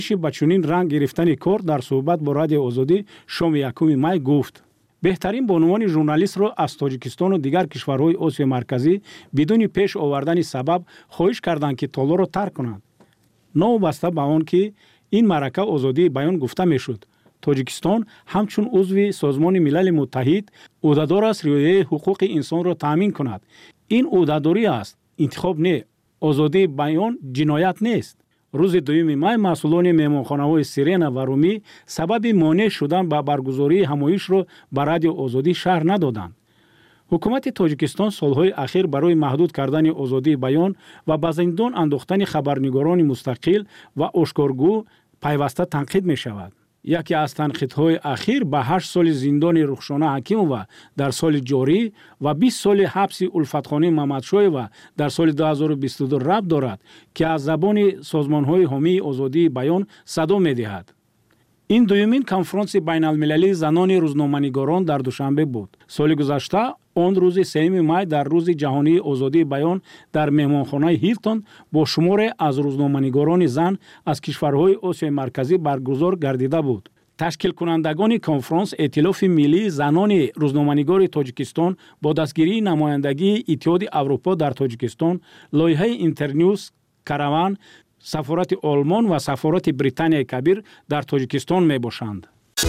با چنین رنگ گرفتن کار در صحبت با رادیو آزادی شام 1 مای گفت بهترین به عنوان ژورنالیست را از تاجیکستان و دیگر کشورهای آسیای مرکزی بدون پیش آوردن سبب خواهش کردند که تالار را ترک کنند. نوبسته به آن که این معرکه آزادی بیان گفته میشد. تاجیکستان همچون عضو سازمان ملل متحد عهدهدار است رعایت حقوق انسان را تامین کند. این عهدهداری است، انتخاب نه. آزادی بیان جنایت نیست. روز 2 مای مسئولان مهمانخانه‌های سیرنا و رومی سبب مانع شدن به برگزاری همایش را به رادیو آزادی شهر ندادند. حکومت تاجیکستان سالهای اخیر برای محدود کردن آزادی بیان و به زندان انداختن خبرنگاران مستقل و آشکارگو پیوسته تنقید می شود. یکی از تنقیدهای اخیر به 8 سال زندان رخشانه حکیمووا در سال جاری و 20 سال حبس الفتخانه محمدشایوا در سال 2022 ربط دارد که از زبان سازمان‌های حامی آزادی بیان صدا می‌دهد. این دومین کنفرانس بین المللی زنان روزنامه‌نگاران در دوشنبه بود. سال گذشته آن روز 3 مای در روز جهانی آزادی بیان در مهمانخانه هیلتون با شمار از روزنامه‌نگاران زن از کشورهای آسیای مرکزی برگزار گردیده بود. تشکیل کنندگان کنفرانس ائتلاف ملی زنان روزنامه‌نگار تاجیکستان با دستگیری نمایندگی اتحاد اروپا در تاجیکستان، لایحه اینترنیوز، کاروان، سفارت آلمان و سفارت بریتانیای کبیر در تاجیکستان می باشند.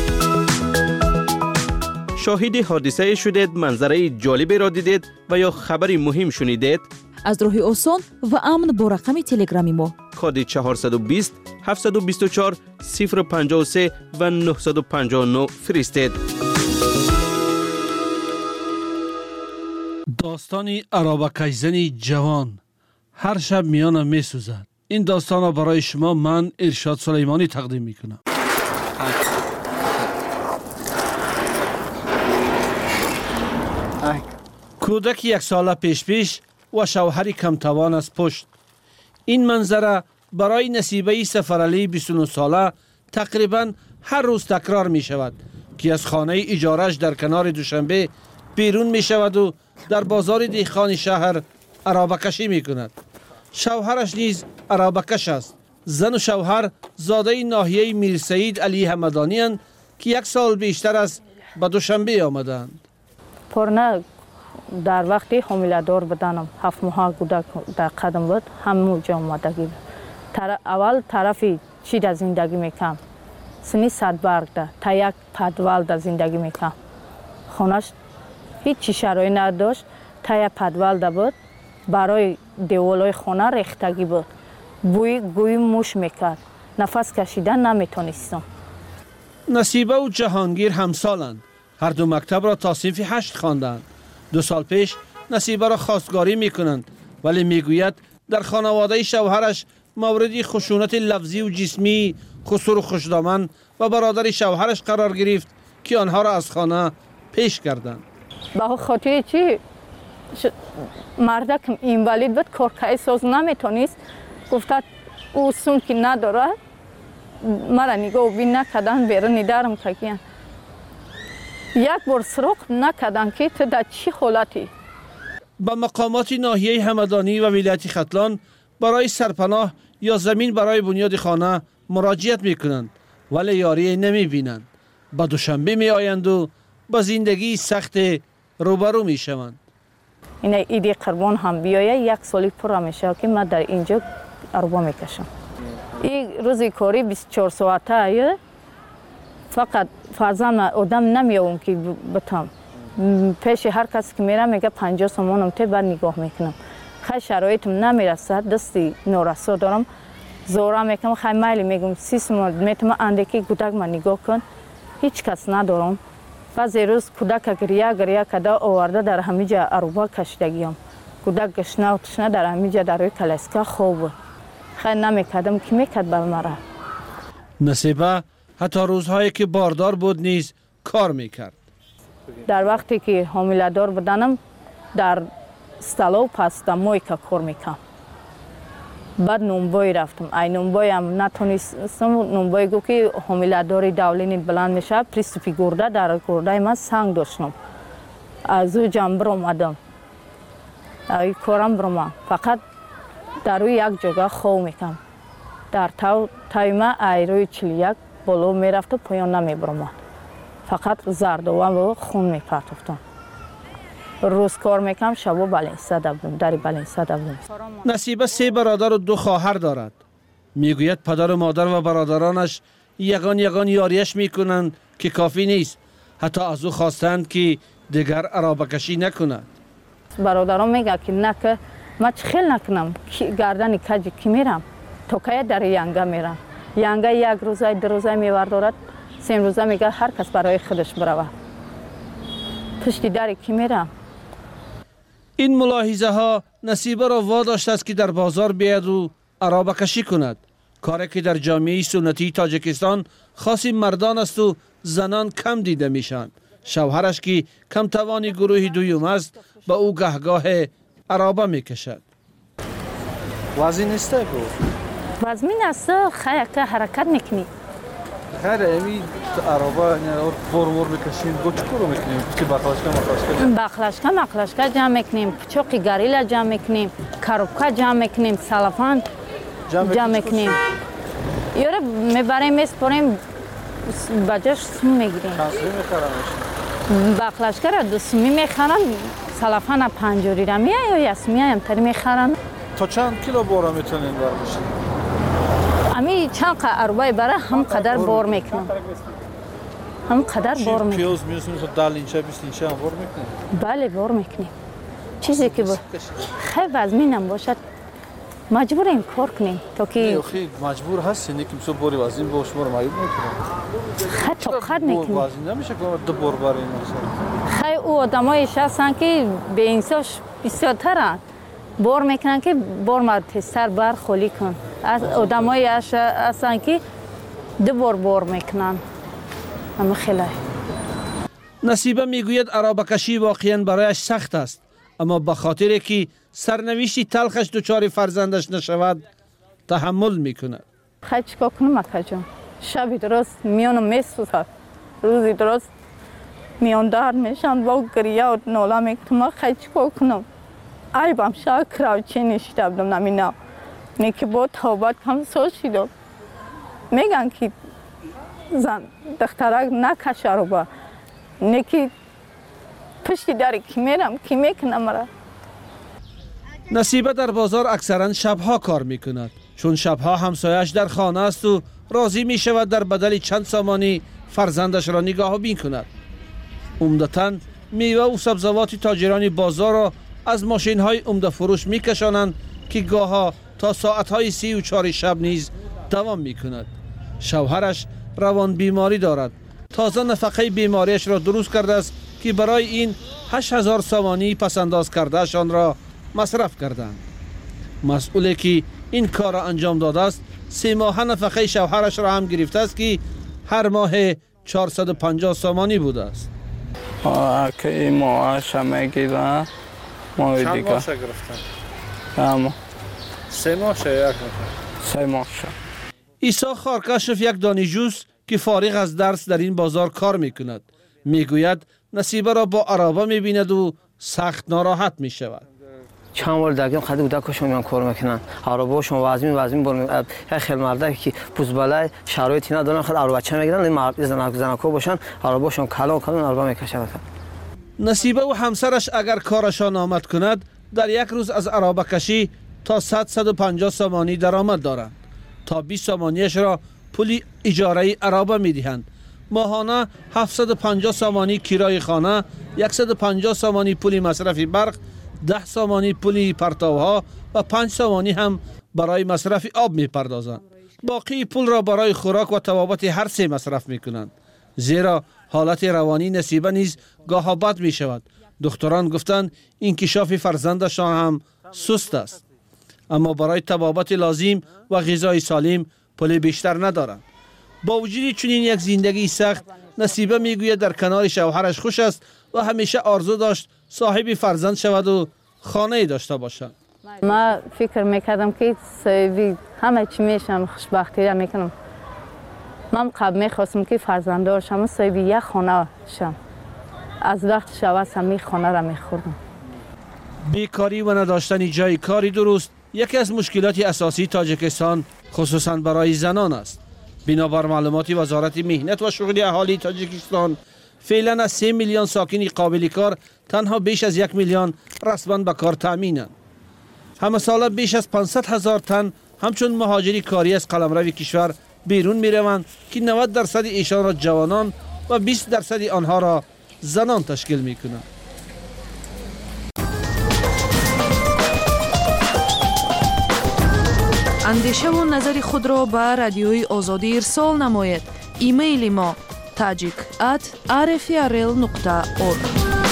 شاهد حادثه شدید، منظره جالبی را دیدید و یا خبری مهم شنیدید؟ از راه آسان و امن با رقم تلگرامی ما کد 420 724 053 و 959 فرستید. داستانی عرابکیزنی جوان هر شب میانم می سوزد. این داستان را برای شما من ارشاد سلیمانی تقدیم می کنم. کودک 1 ساله پیش و شوهری کم توان از پشت. این منظره برای نصیبه سفرعلی 29 ساله تقریبا هر روز تکرار می شود که از خانه اجارش در کنار دوشنبه بیرون می شود و در بازار دیخان شهر عرابکشی می کند. شوهرش نیز عرابکش است. زن و شوهر زاده ناحیه میر سعید علی همدانی اند که 1 سال بیشتر از به دوشنبه آمدند. پرنه در وقتی حامله‌دار بودنم 7 ماه کودک در قدم بود همونجا آمدگی. اول طرفی چی در زندگی میکنم سنی 100 برگ ده تا 1 پدوال در زندگی میکنم. خونش هیچ چی شرایط نداشت تا 1 پدوال ده بود. برای دیوالای خانه ریختگی بود. بوی گوی موش میکرد. نفس کشیدن نمیتونستم. نصیبه و جهانگیر همسالند. هر دو مکتب را تا صنف 8 خواندند. 2 سال پیش نصیبه را خواستگاری میکنند ولی میگوید در خانواده شوهرش موردی خشونت لفظی و جسمی خسور و خوشدامن و برادر شوهرش قرار گرفت که آنها را از خانه پیش کردند. به خاطر چی؟ مردک اینوالید بود کارکای ساز نمیتونست گفتد او سون که نداره مرا نگاه بین نکردن بیرون ندارم ککیان. 1 بار سراغ نکردن که تو در چی حالتی؟ با مقامات ناحیه همدانی و ولایت ختلان برای سرپناه یا زمین برای بنیاد خانه مراجعت میکنند ولی یاری نمیبینند. با دوشنبه می آیند و با زندگی سخت روبرو میشوند. این ایدی قربان هم بیایه 1 سالی پر میشه که من در اینجا عربا میکشم. این روزی کاری 24 ساعته فقط فرزم آدم نمیاوم که بتم پیش هر کسی که میرم میگه 50 سومانم ته بعد نگاه میکنم. خیلی شرایطم نمیرسد دستی نورسا دارم زورا میکنم خیلی مایلی میگم 30 سومان میتونم اندکی کودک من نگاه کن هیچ کس ندارم. بعضی روز کودک گریه کده آورده در همینجا عروبا کشیدگیم. کودک گشنه و تشنه در همینجا در روی کلاسکا خوب خیلی نمیکردم که میکرد بر مرا. نصیبه حتی روزهایی که باردار بود نیز کار میکرد. در وقتی که حامله دار بودنم در استالو پاستا مویکا کار میکنم. بعد نونبای رفتم. ای نونبای هم نتونستم نونبای گو که حامله داری دولین بلند میشه پریستوپی گرده در گرده من سنگ داشتم. از او جنبر آمدم. ای کارم برم فقط در روی 1 جگه خواب میکنم. дар тайма айрои 41 боло мерафту поён намебуромад. Фақат зардован ва хун мепартофтам. روز کار میکنم شبا بالینساده بودم در بالینساده بودم. نصیبه 3 برادر و 2 خواهر دارد. میگوید پدر و مادر و برادرانش یگان یاریش میکنند که کافی نیست. حتی از او خواستند که دیگر عرابه کشی نکند. برادران میگه که نه که ما خیلی نکنم گردن کج کی میرم تو که در ینگه میرم. ینگه 1 روزه 2 روزه میوردارد 3 روزه میگه هر کس برای خودش بروه. پشت در کی میرم. این ملاحظه ها نصیبه را واداشت است که در بازار بیاید و عرابه کشی کند. کاری که در جامعه سنتی تاجیکستان خاص مردان است و زنان کم دیده میشند. شوهرش که کم توانی گروه دوم است به او گهگاه عرابه میکشد. وزن نیسته گفت؟ وزن است خیلی که حرکت میکنی. خیلی امی عرابه بور میکشیم با چی کارو میکنیم؟ که بخلاشکا جمع میکنیم، چوقی گاریلا جمع میکنیم، کاروبکا جمع میکنیم، سلافان جمع میکنیم. یوره میبریم میسپریم بجاش سوم میگیریم. چند سومی میخرنش؟ بخلاشکا را 2 سومی میخرن، سلافان 5 را میای یا سومی هم تری میخرن. تا چند کیلو بورا میتونین برداشتین؟ امی چند عربای برای هم قدر بار میکنم. هم قدر بار میکنم. پیاز میوسیم تو 10 لینچه 20 لینچه هم بار میکنیم؟ بله بار میکنیم. چیزی که خیلی وزمینم باشد مجبوریم کار کنیم تا که خیلی مجبور هستین که مثلا باری وزن با شما رو معیوب میکنم. خیلی طاقت میکنیم. وزن نمیشه که 2 بار برین مثلا. خیلی او آدمایش هستن که به انسان بسیارترن. بار میکنن که بار مرتستر بر خالی کن. از آدمایی هستن که 2 بار میکنن. اما خیلی نصیبه میگوید عرابه کشی واقعا برایش سخت است، اما به خاطر که سرنوشتی تلخش دچار فرزندش نشود تحمل میکند. خیلی چیکار کنم اکا جان؟ شبی درست میانم میسوزد، روزی درست میان درد میشن با گریه و ناله میکنم. خیلی چیکار کنم؟ عیبم شاید کراوچی نشیده بودم نمینا نیکی با توبت هم سوز شدم. میگن که زن دخترک نکش عرابه نیکی پشتی داری کی میرم کی میکنم مرا. نصیبه در بازار اکثرا شبها کار میکند، چون شبها همسایش در خانه است و راضی میشود در بدل چند سامانی فرزندش را نگاه بین کند. عمدتاً میوه و سبزوات تاجران بازار را از ماشین های عمده فروش میکشانند که گاها تا ساعت های 3 و 4 شب نیز دوام میکند. شوهرش روان بیماری دارد. تازه نفقه بیماریش را درست کرده است که برای این 8000 سامانی پسنداز کرده شان را مصرف کردند. مسئولی که این کار را انجام داده است 3 ماه نفقه شوهرش را هم گرفته است که هر ماه 450 سامانی بوده است. که این ماهش هم گیرن ماه دیگه. چند ماهش گرفتن؟ اما 3 ماهش یک نفر. 3 ماهش. عیسی خارکشف یک دانشجوست که فارغ از درس در این بازار کار میکند. میگوید نصیبه را با عرابه میبیند و سخت ناراحت میشود. چند بار دیگه خیلی بوده که شما کار میکنن عربا شما وزمین بر خیلی مرده که پوزباله شرایطی ندارن خیلی عربا چه میگیرن مرد زنکو باشن عرباشون کلا عربا میکشن. نصیبه و همسرش اگر کارشان آمد کند در یک روز از عربه کشی تا 150 سامانی درآمد دارند. تا 20 سامانیش را پولی اجاره عربه میدهند. ماهانه 750 سامانی کرای خانه، 150 سامانی پولی مصرف برق، 10 سامانی پولی پرتوها و 5 سامانی هم برای مصرف آب میپردازند. باقی پول را برای خوراک و توابط هر 3 مصرف میکنند. زیرا حالت روانی نصیبه نیز گاه بد می شود. دکتران گفتند انکشاف فرزندشان هم سست است، اما برای توابط لازم و غذای سالم پول بیشتر ندارند. با وجود چنین یک زندگی سخت، نصیبه میگوید در کنار شوهرش خوش است و همیشه آرزو داشت صاحب فرزند شود و خانه داشته باشد. ما فکر میکردم که صاحبی همه چی میشم، خوشبختی را میکنم. من قبل میخواستم که فرزنددار شم، صاحبی یک خانه شم. از وقت شود همی خانه را میخوردم. بیکاری و نداشتن جای کاری درست یکی از مشکلات اساسی تاجیکستان خصوصا برای زنان است. بنابر معلومات وزارت مهنت و شغل اهالی تاجیکستان، فعلا از 3 میلیون ساکن قابل کار تنها بیش از 1 میلیون رسما به کار تأمینند. همه ساله بیش از 500,000 تن همچون مهاجری کاری از قلمرو کشور بیرون می روند که 90% ایشان را جوانان و 20% آنها را زنان تشکیل می کنند. اندیشه و نظر خود را به رادیوی آزادی ارسال نماید. ایمیل ما tajik@rfrl.org.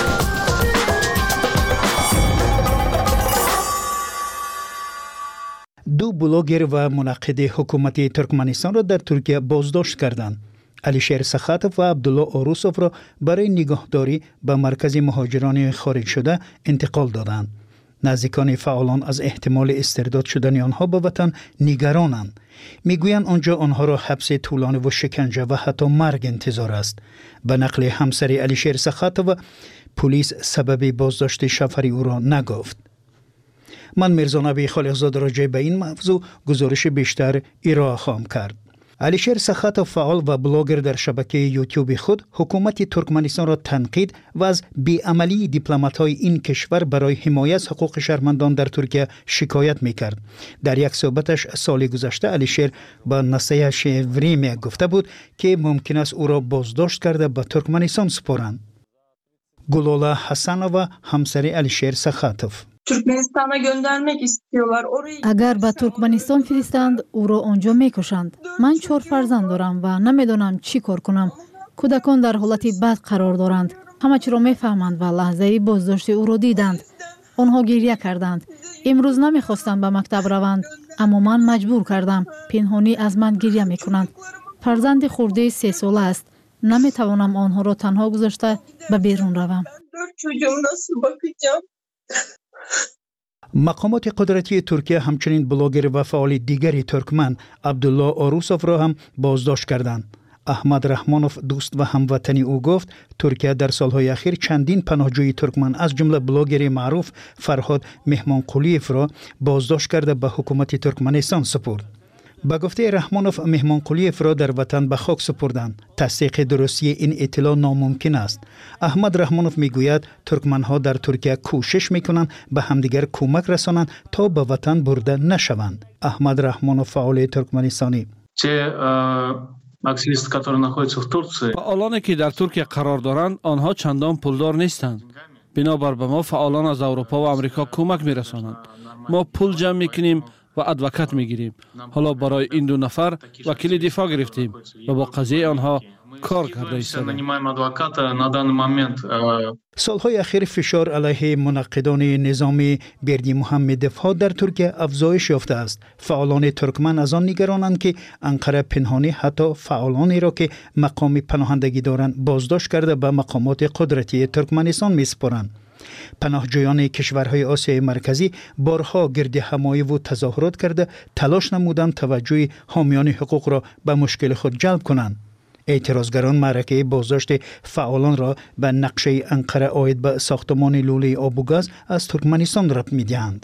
دو بلاگر و منعقد حکومت ترکمنستان را در ترکیه بازداشت کردند. علیشیر سخاتوف و عبدالله آروسوف را برای نگهداری به مرکز مهاجران خارج شده انتقال دادند. نزدیکان فعالان از احتمال استرداد شدن آنها به وطن نگرانند. میگویند آنجا آنها را حبس طولانی و شکنجه و حتی مرگ انتظار است. به نقل همسر علیشیر سخاتوف، پلیس سبب بازداشت شوهر او را نگفت. من میرزا نبی خالقزاده راجع به این موضوع گزارش بیشتر ارائه خواهم کرد. علیشیر سخاتوف، فعال و بلاگر، در شبکه یوتیوب خود حکومت ترکمنستان را تنقید و از بیعملی دیپلمات‌های این کشور برای حمایت از حقوق شهروندان در ترکیه شکایت می‌کرد. در یک صحبتش سال گذشته علیشیر با نسایه شوریم گفته بود که ممکن است او را بازداشت کرده به ترکمنستان سپارند. گلوله حسنova همسر علیشیر سخاتوف: Türkmenistan'a göndermek istiyorlar. اگر به ترکمنستان فرستند او را آنجا میکشند. من 4 فرزند دارم و نمیدانم چی کار کنم. کودکان در حالت بد قرار دارند. همه چی را میفهمند و لحظه بازداشت او را دیدند. آنها گریه کردند. امروز نمیخواستند به مکتب روند، اما من مجبور کردم. پنهانی از من گریه میکنند. فرزند خرده 3 ساله است. نمیتوانم آنها را تنها گذاشته به بیرون روم. مقامات قدرتی ترکیه همچنین بلاگر و فعال دیگری ترکمن عبدالله آروسوف را هم بازداشت کردند. احمد رحمانوف، دوست و هموطنی او، گفت ترکیه در سالهای اخیر چندین پناهجوی ترکمن از جمله بلاگر معروف فرهاد مهمانقلیف را بازداشت کرده به حکومت ترکمنستان سپرد. به گفته رحمانوف، مهمانقلیف را در وطن به خاک سپردند. تصدیق درستی این اطلاع ناممکن است. احمد رحمانوف میگوید ترکمنها در ترکیه کوشش میکنند به همدیگر کمک رسانند تا به وطن برده نشوند. احمد رحمانوف، فعال ترکمنستانی: فعالانی که در ترکیه قرار دارند آنها چندان پولدار نیستند. بنابر به ما فعالان از اروپا و آمریکا کمک میرسانند. ما پول جمع میکنیم و ادوکات میگیریم. حالا برای این 2 نفر وکیل دفاع گرفتیم و با قضیه آنها کار کرده ایستادیم. سالهای اخیر فشار علیه منعقدان نظام بردی محمدی‌ها در ترکیه افزایش یافته است. فعالان ترکمن از آن نگرانند که انقره پنهانی حتی فعالانی را که مقام پناهندگی دارند بازداشت کرده به مقامات قدرتی ترکمنستان میسپارند. پناهجویان کشورهای آسیای مرکزی بارها گرد همایی و تظاهرات کرده تلاش نمودند توجه حامیان حقوق را به مشکل خود جلب کنند. اعتراضگران معرکه بازداشت فعالان را به نقشه انقره عاید به ساختمان لوله آب و گاز از ترکمنستان ربط می‌دهند.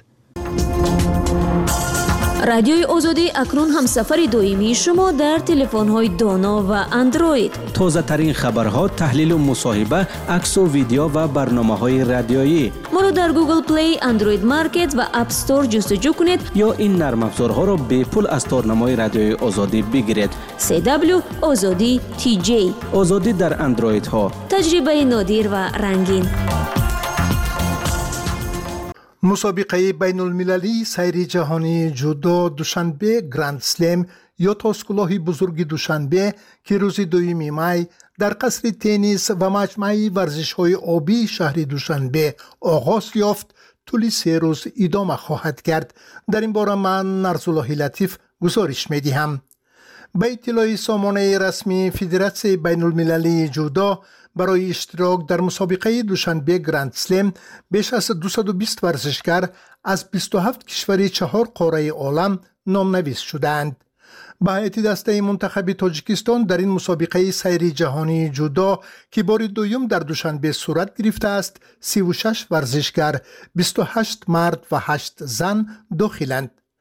رادیوی آزادی اکنون همسفر دائمی شما در تلفن‌های دانا و اندروید. تازه ترین خبرها، تحلیل و مصاحبه، عکس و ویدیو و برنامه‌های رادیویی. ما را در گوگل پلی، اندروید مارکت و اپ استور جستجو کنید یا این نرم افزارها را به پول از تارنمای رادیوی آزادی بگیرید. CW آزادی TJ. آزادی در اندروید ها. تجربه نادر و رنگین. مسابقه بین المللی سیر جهانی جودو دوشنبه گراند سلم یا تاسکلاه بزرگ دوشنبه که روز 2 می در قصر تنیس و مجمع ورزش‌های آبی شهر دوشنبه آغاز یافت، طول 3 روز ادامه خواهد کرد. در این باره من نرسالله لطیف گزارش می‌دهم. به اطلاع سامانه رسمی فدراسیون بین المللی جودو، برای اشتراک در مسابقه دوشنبه گراند سلم بیش از 220 ورزشکار از 27 کشور 4 قاره عالم نامنویس شدند. به هیئت دسته منتخب تاجیکستان در این مسابقه سیر جهانی جودو که بار دوم در دوشنبه صورت گرفته است، 36 ورزشکار، 28 مرد و 8 زن داخلند.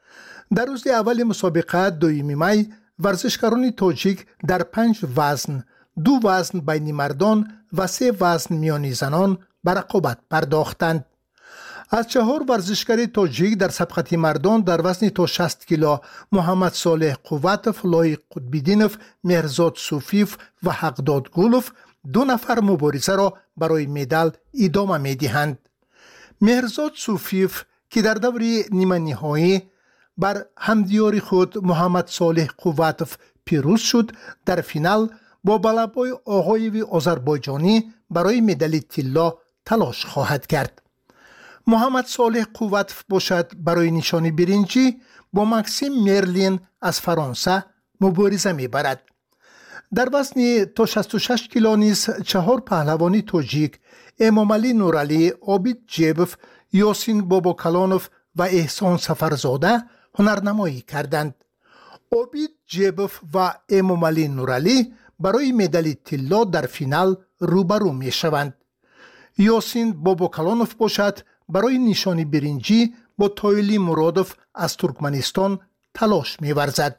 در روز اول مسابقه 2 می ورزشکاران تاجیک در 5 وزن، 2 وزن بین مردان و 3 وزن میانی زنان به رقابت پرداختند. از 4 ورزشکار تاجیک در سبقت مردان در وزن تا 60 کیلو محمد صالح قوتف، لای قطبیدینف، مهرزاد صوفیف و حقداد گولف 2 نفر مبارزه را برای مدال ادامه می‌دهند. مهرزاد صوفیف که در دور نیمه نهایی بر همدیار خود محمد صالح قوتف پیروز شد، در فینال با بلبای آقایوی آذربایجانی برای مدال طلا تلاش خواهد کرد. محمد صالح قوتف باشد برای نشانی برنجی با مکسیم مرلین از فرانسه مبارزه می‌برد. در وزن تا 66 کیلو نیز 4 پهلوانی تاجیک امامعلی نورعلی، عابد جیبف، یاسین باباکلانوف و احسان سفرزاده هنرنمایی کردند. عابد جیبف و امامعلی نورعلی برای مدال طلا در فینال روبرو می شوند. یاسین باباکلانوف باشد برای نشانی برنجی با تایلی مرادوف از ترکمنستان تلاش می ورزد.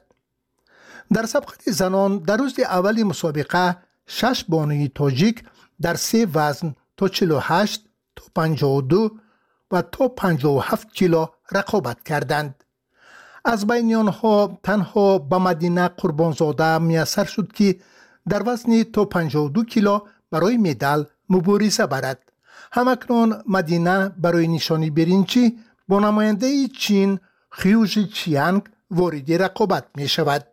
در سبقت زنان در روز اول مسابقه 6 بانوی تاجیک در 3 وزن تا 48 تا 52 و تا 57 کیلو رقابت کردند. از بین آنها تنها به مدینه قربانزاده میسر شد که در وزن تا 52 کیلو برای مدال مبارزه برد. همکنون مدینه برای نشانی برنجی با نماینده چین خیوژی چیانگ وارد رقابت می شود.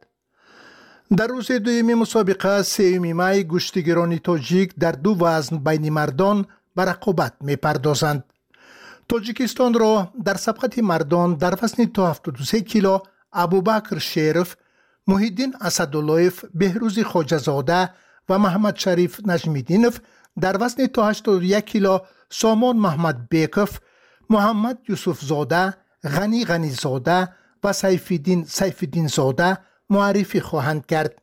در روز دوم مسابقه 3 می گشتیگران تاجیک در 2 وزن بین مردان به رقابت می پردازند. تاجیکستان را در سبقت مردان در وزن تا 73 کیلو ابوبکر شیرف، محیدین اسداللهف، بهروز خواجه‌زاده و محمد شریف نجمیدینف، در وزن تا 81 کیلو سامان محمد بیکف، محمد یوسف زاده، غنی غنی زاده و سیفالدین زاده معرفی خواهند کرد.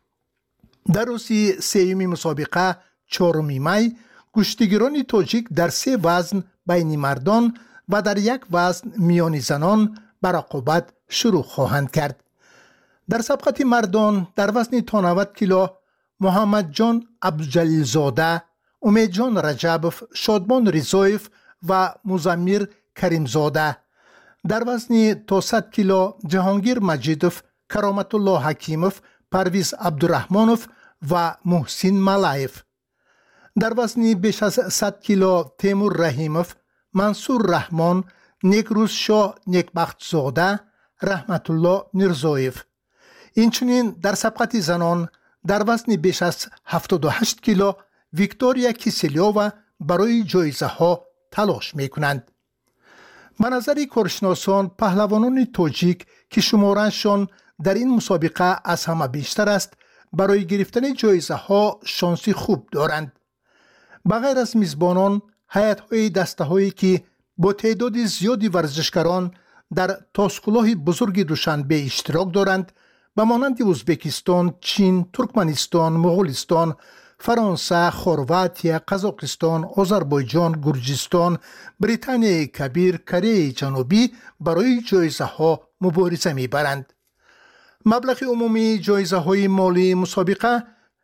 در روز 3 مسابقه 4 می گشتیگران تاجیک در 3 وزن بین مردان و در 1 وزن میان زنان به رقابت شروع خواهند کرد. در سبقت مردان در وزن تا 90 کیلو محمد جان عبدالجلیل زاده، امید جان رجبف، شادمان رضایف و مزمیر کریم زاده، در وزن تا 100 کیلو جهانگیر مجیدف، کرامت الله حکیمف، پرویز عبدالرحمنف و محسن ملایف، در وزن بیش از 100 کیلو تیمور رحیمف، منصور رحمان، نیکروز شاه نیکبخت زاده، رحمت الله میرزایف. اینچنین در سبقت زنان در وزن بیش از 78 کیلو ویکتوریا کیسلیووا برای جایزه ها تلاش می کنند. به نظر کارشناسان پهلوانان تاجیک که شمارهشان در این مسابقه از همه بیشتر است برای گرفتن جایزه ها شانسی خوب دارند. بغیر از میزبانان، هیئت‌های دسته‌هایی که با تعداد زیادی ورزشکاران در تاسکولاه بزرگ دوشنبه اشتراک دارند به مانند ازبکستان، چین، ترکمنستان، مغولستان، فرانسه، خرواتیا، قزاقستان، آذربایجان، گرجستان، بریتانیای کبیر، کره جنوبی برای جایزه ها مبارزه می‌برند. مبلغ عمومی جایزه های مالی مسابقه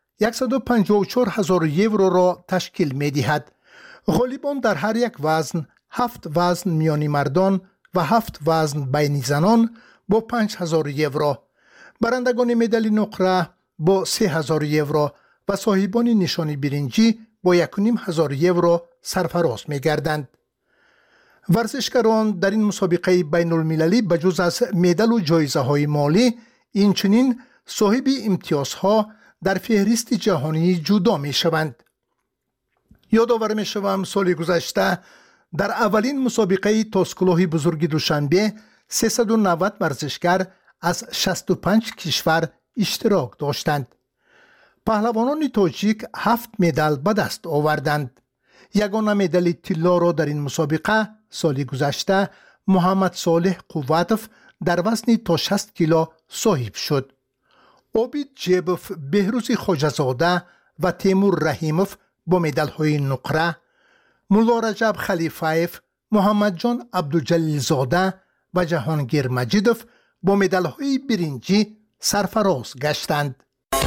154,000 یورو را تشکیل می‌دهد. غالبان در هر یک وزن 7 وزن میانی مردان و 7 وزن بین زنان با 5,000 یورو، برندگان مدال نقره با 3,000 یورو و صاحبان نشانی برنجی با 1,500 یورو سرفراز می گردند. ورزشکاران در این مسابقه بین المللی بجز از مدال و جایزه های مالی اینچنین صاحب امتیازها در فهرست جهانی جودا می شوند. یادآور می شوم سال گذشته در اولین مسابقه تاسکولاه بزرگ دوشنبه 390 ورزشکار از 65 کشور اشتراک داشتند. پهلوانان تاجیک 7 مدال به دست آوردند. یگانه مدال طلا را در این مسابقه سال گذشته محمد صالح قوتف در وزن تا 60 کیلو صاحب شد. عابد جیبف، بهروز خواجه‌زاده و تیمور رحیمف با مدال های نقره، مولا رجب خلیفایف، محمد جان عبدالجلیل زاده و جهانگیر مجیدف با مدال‌های برنجی سرفراز گشتند.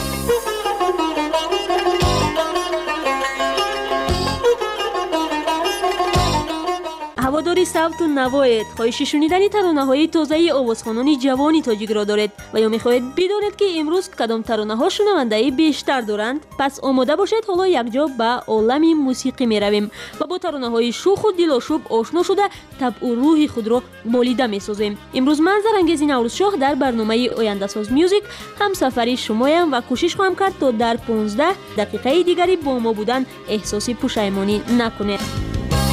هواداری صوت و نوایت خواهش شنیدن ترانه‌های تازه آوازخوانان جوان تاجیک را دارد و یا می‌خواهید بدانید که امروز کدام ترانه‌ها شنونده بیشتر دارند، پس آماده باشید حالا یکجا به عالم موسیقی می‌رویم و با ترانه‌های شوخ و دلاشوب آشنا شده طبع و روح خود را مالیده می‌سازیم. امروز من زرانگیز نوروز شاه در برنامه آینده ساز میوزیک همسفری شمایم و کوشش خواهم کرد تا در 15 دقیقه دیگری با ما بودن احساس پشیمانی نکنید.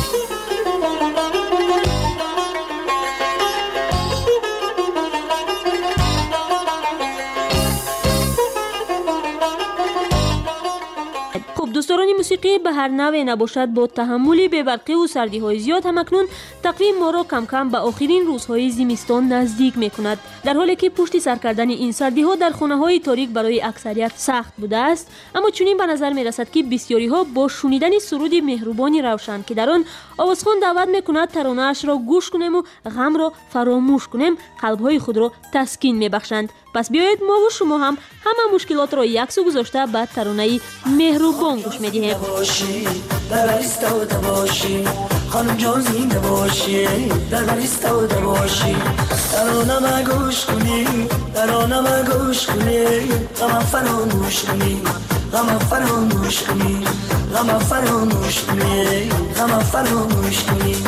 دوستان موسیقی به هر نوع نباشد با تحمل بی‌برقی و سردی‌های زیاد همکنون تقویم ما را کم کم به آخرین روزهای زمستان نزدیک می‌کند. در حالی که پشت سر کردن این سردی‌ها در خانه‌های تاریک برای اکثریت سخت بوده است، اما چنین به نظر می‌رسد که بسیاری‌ها با شنیدن سرود مهربانی روشن که در آن آوازخوان دعوت می‌کند ترانه‌اش را گوش کنیم و غم را فراموش کنیم، قلب‌های خود را تسکین می‌بخشند. پس بیایید ما و شما هم همه مشکلات را یک سو گذاشته به ترانه مهربان گوش می‌دهیم. در ایستاده باشی خانم جان زنده باشی در ایستاده باشی ترانه‌ام گوش کنی ترانه‌ام گوش کنی غم فراموش کنی غم فراموش کنی غم فراموش کنی غم فراموش کنی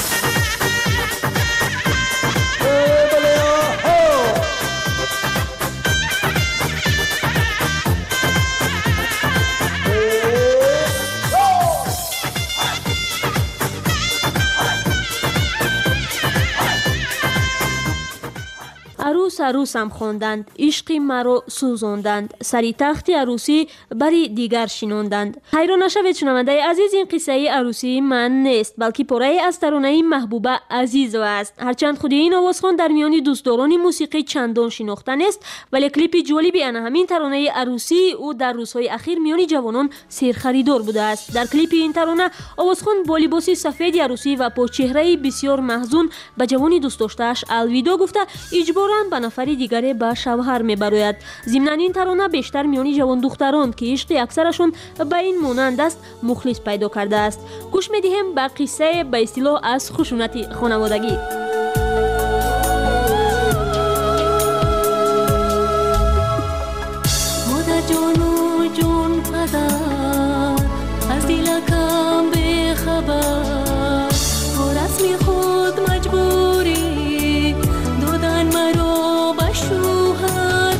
عروسم خواندند، عشق مرا سوزاندند، سری تخت عروسی بری دیگر شناندند. حیران نشوید شنونده عزیز، این قصه عروسی من نیست بلکه پاره از ترانه محبوبه عزیز است. هرچند خود این آوازخوان در میان دوستداران موسیقی چندان شناخته نیست، ولی کلیپ جالبی آن همین ترانه عروسی او در روزهای اخیر میان جوانان سرخریدار بوده است. در کلیپ این ترانه آوازخوان با لباس سفید عروسی و با چهره بسیار محزون به جوانی دوست داشته‌اش الوداع گفته اجباراً به نفری دیگری به شوهر میبراید. ضمن این ترانه بیشتر میان جوان دختران که عشق اکثرشون به این مانند است مخلص پیدا کرده است. گوش میدهیم به قصه به اصطلاح از خشونت خانوادگی. مادر جان و جان پدر از دلکم به خبر با رسم خود مجبوری دادن مرا به شوهر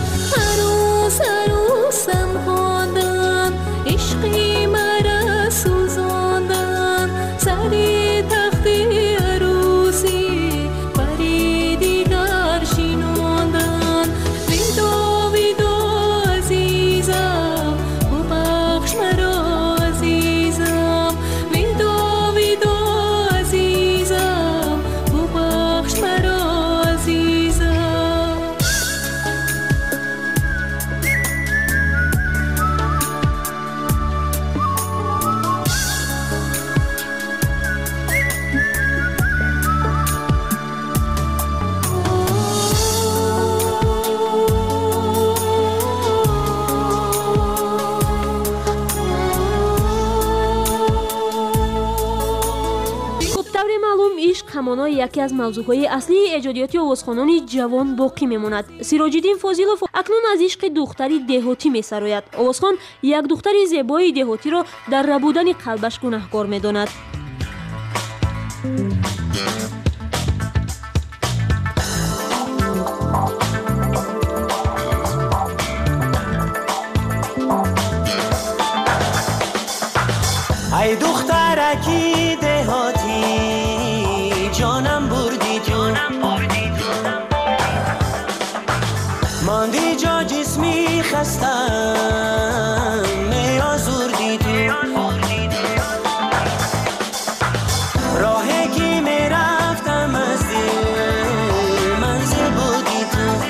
عروسم خواندن عشقی مرا سوزاندن سری تخت عروسی بری دیگر شناندن ویدا ویدا عزیزم ببخش مرا عزیزم ویدا ویدا عزیزم ببخش مرا عزیزم. عشق همانا یکی از موضوعهای اصلی ایجادیات آوازخوانان جوان باقی میماند. سیراج‌الدین فاضلوف اکنون از عشق دختری دهاتی میسراید. آوازخوان یک دختر زیبای دهاتی را در ربودن قلبش گناهکار میداند. ای دخترکی دهاتی جانم بردی تو ماندی جا جسمی خستم میازوردی تو راهی که میرفتم از دل منزل بودی تو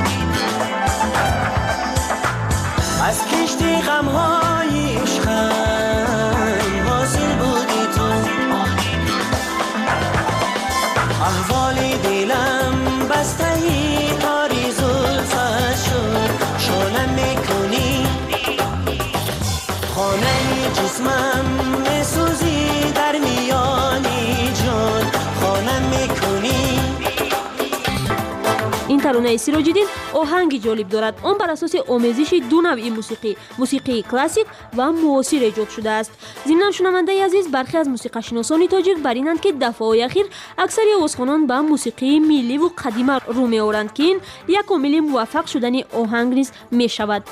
از کشتی غمهای عشقم حاصل بودی تو احوال دلم بسته ای خانه جسمم میسوزی در میانی جان خانه میکنی. این ترانه سیراج‌الدین آهنگی جالب دارد. آن بر اساس آمیزش دو نوع موسیقی کلاسیک و معاصر ایجاد شده است. ضمن شنونده عزیز، برخی از موسیقی‌شناسان تاجیک بر اینند که دفعه‌های اخیر اکثر آوازخوانان به موسیقی ملی و قدیمی رو می‌آورند که این یک عامل موفق شدن آهنگ نیز می‌شود.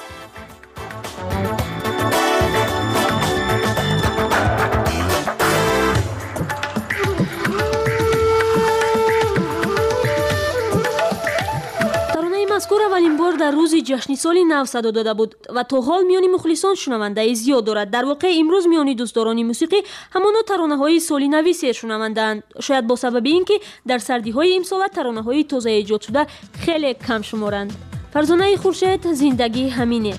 مذکور اولین بار در روز جشن سال نو صدا داده بود و تا حال میان مخلصان شنونده زیاد دارد. در واقع امروز میان دوستداران موسیقی همانا ترانه‌های سال نوی سیر شنوندند. شاید با سبب اینکه در سردی‌های امسال ترانه‌های تازه ایجاد شده خیلی کم شمارند. فرزانه خورشید، زندگی همینه.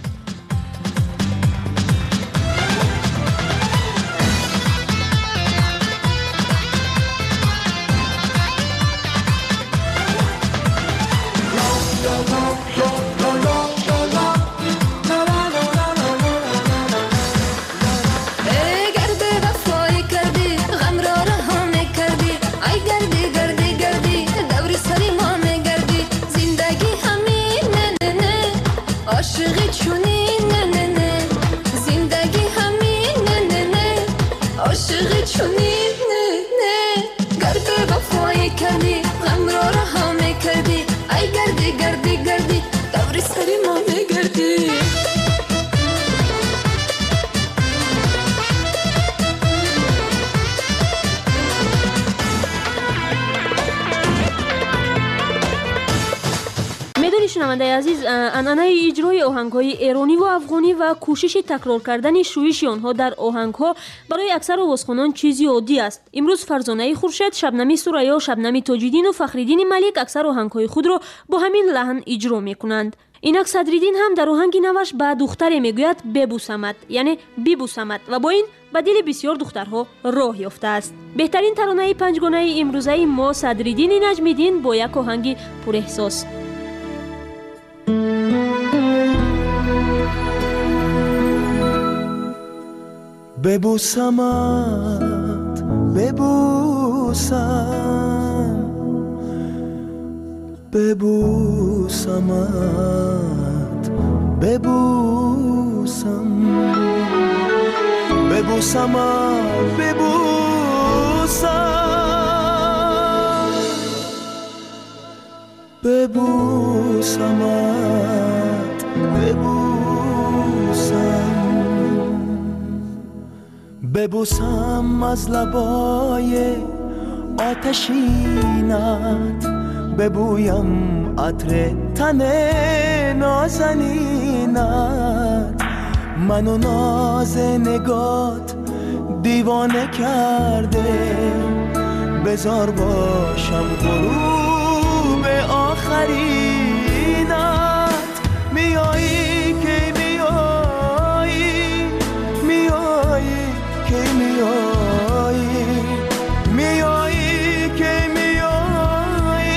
شنونده عزیز، عنعنه اجرای آهنگ‌های ایرانی و افغانی و کوشش تکرار کردن شویش آنها در آهنگ‌ها برای اکثر آوازخوانان چیزی عادی است. امروز فرزانه خورشید، شبنم سریا، شبنم تاج‌الدین و فخرالدین ملک اکثر آهنگ‌های خود را با همین لحن اجرا می‌کنند. اینک صدرالدین هم در آهنگ نوش به دختر میگوید ببوسمت، یعنی ببوسمت، و با این به دل بسیار دخترها راه یافته است. بهترین ترانه پنجگانه امروزه ما صدرالدین نجمی‌دین با یک آهنگ پر احساس. ببوسمت ببوسم ببوسمت ببوسم ببوسمت ببوسم ببوسمت ببوسم ببوسم از لبای آتشینت ببویم عطر تن نازنینت منو ناز نگات دیوانه کرده بزار باشم غروب آخرینت میایی که میایی میایی که میایی میایی که میایی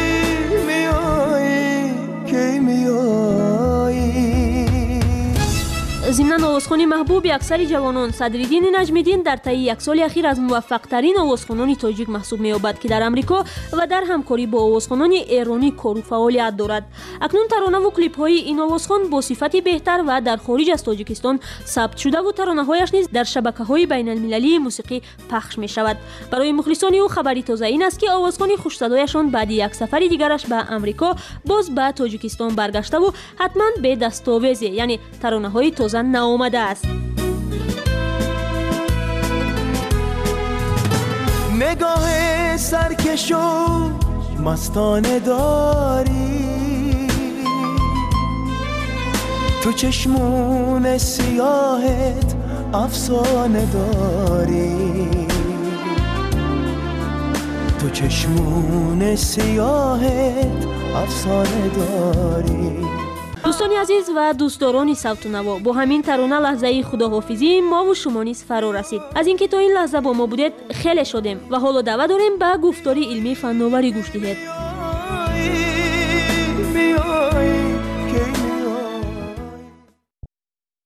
میایی که میایی. ضمن آوازخوانی محبوب اکثر جوانان، صدرالدین نجمی‌دین در طی یک سال اخیر از موفق‌ترین آوازخوانان تاجیک محسوب می‌یابد که در آمریکا و در همکاری با آوازخوانان ایرانی کار و فعالیت دارد. اکنون ترانه و کلیپ‌های این آوازخوان با صفت بهتر و در خارج از تاجیکستان ثبت شده و ترانه‌هایش نیز در شبکه‌های بین‌المللی موسیقی پخش می‌شود. برای مخلصان او خبری تازه این است که آوازخوان خوش‌صدایشان بعد یک سفر دیگرش به آمریکا باز به تاجیکستان برگشته و حتما به دستاویز، یعنی ترانه‌های تازه نآمده است. نگاه سرکش و مستانه داری تو چشمون سیاهت افسانه داری تو چشمون سیاهت افسانه داری. دوستان عزیز و دوستداران صوت و نوا، با همین ترانه لحظه خداحافظی ما و شما نیز فرا رسید. از اینکه تا این لحظه با ما بودید خیلی شدیم و حالا دعوت داریم به گفتاری علمی فناوری گوش دهید.